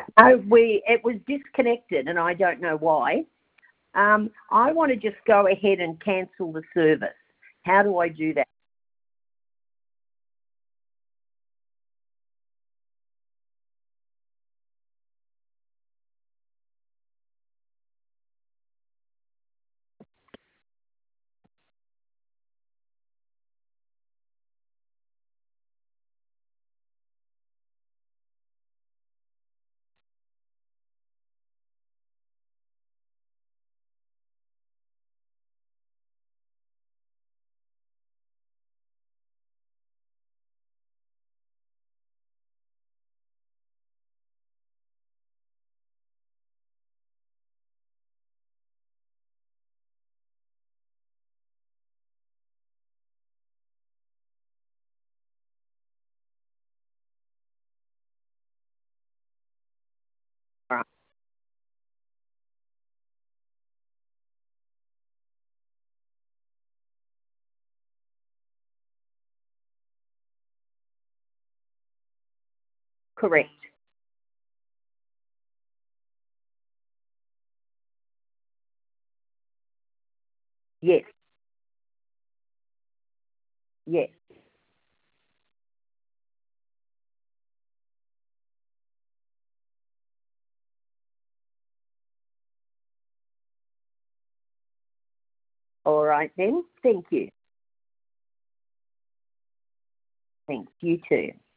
No, it was disconnected, and I don't know why. I want to just go ahead and cancel the service. How do I do that? Right. Correct. Yes. Yes. All right then. Thank you. Thanks. You too.